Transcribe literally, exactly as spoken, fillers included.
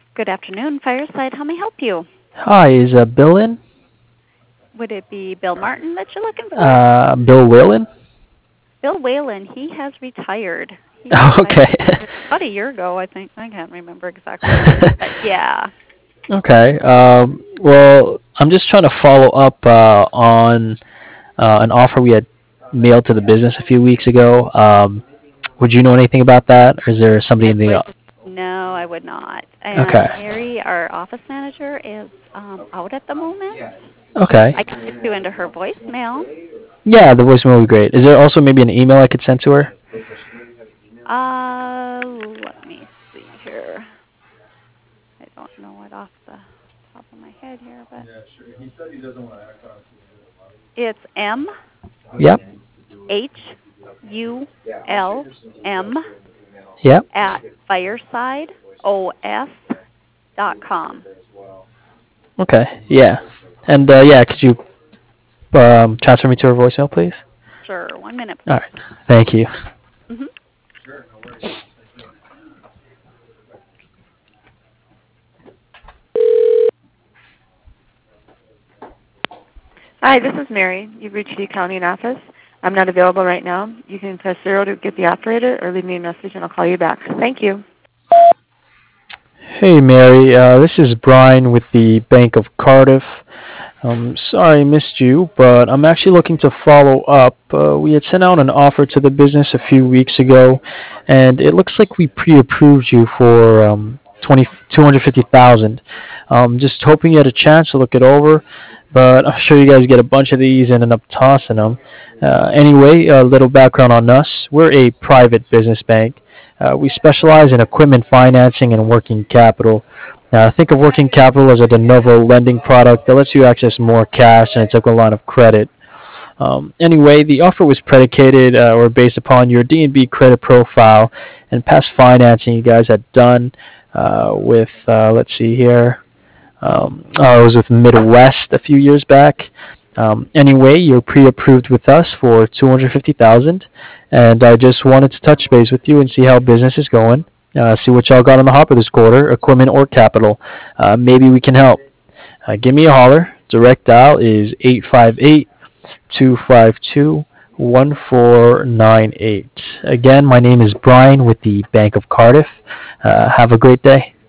Good afternoon, Fireside. How may I help you? Hi, is uh, Bill in? Would it be Bill Martin that you're looking for? Uh, Bill Whalen? Bill Whalen, he has retired. He retired Okay. about a year ago, I think. I can't remember exactly when, but yeah. Okay. Um, well, I'm just trying to follow up uh, on uh, an offer we had mailed to the business a few weeks ago. Um, would you know anything about that, or is there somebody I in the? would, o- no, I would not. Okay. And Mary, our office manager, is um, out at the moment. Okay. I could put you into her voicemail. Yeah, the voicemail would be great. Is there also maybe an email I could send to her? Uh, let me see here. I don't know it off the top of my head here, but it's M Yep. H U L M Yep. at fireside O S dot com. Okay. Yeah. And uh, yeah, could you um, transfer me to her voicemail, please? Sure. One minute, All please. right. Thank you. Mm-hmm. Hi, this is Mary. You've reached the accounting office. I'm not available right now. You can press zero to get the operator or leave me a message and I'll call you back. Thank you. Hey, Mary. Uh, this is Brian with the Bank of Cardiff. Um, sorry I missed you, but I'm actually looking to follow up. Uh, we had sent out an offer to the business a few weeks ago, and it looks like we pre-approved you for um, twenty two hundred fifty thousand. Um, just hoping you had a chance to look it over, but I'm sure you guys get a bunch of these and end up tossing them. Uh, anyway, a little background on us. We're a private business bank. Uh, we specialize in equipment financing and working capital. Now, think of working capital as a de novo lending product that lets you access more cash than a typical line of credit. Um, anyway, the offer was predicated uh, or based upon your D and B credit profile and past financing you guys had done uh, with, uh, let's see here, um, oh, it was with Midwest a few years back. Um, anyway, you're pre-approved with us for two hundred fifty thousand, and I just wanted to touch base with you and see how business is going. Uh, see what y'all got on the hopper this quarter, equipment or capital. Uh, maybe we can help. Uh, give me a holler. Direct dial is eight five eight, two five two, one four nine eight. Again, my name is Brian with the Bank of Cardiff. Uh, have a great day.